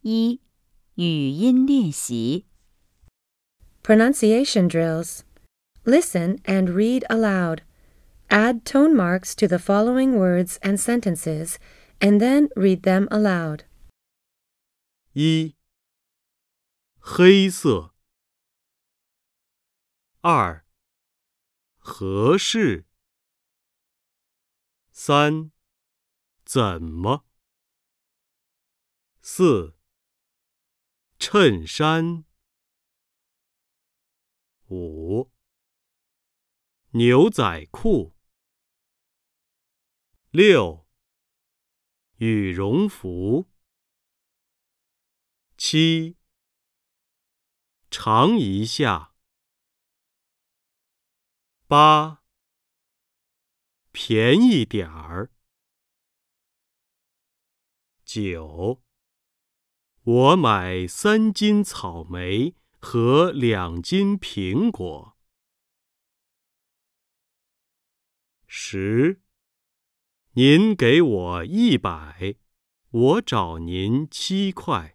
1. 语音练习 Pronunciation drills. Listen and read aloud. Add tone marks to the following words and sentences, and then read them aloud. 1. 黑色。2. 合适。3. 怎么。4. 衬衫。5. 牛仔裤。6. 羽绒服。7. 尝一下。8. 便宜点儿。9. 我买3斤草莓和2斤苹果。10. 您给我100，我找您7块。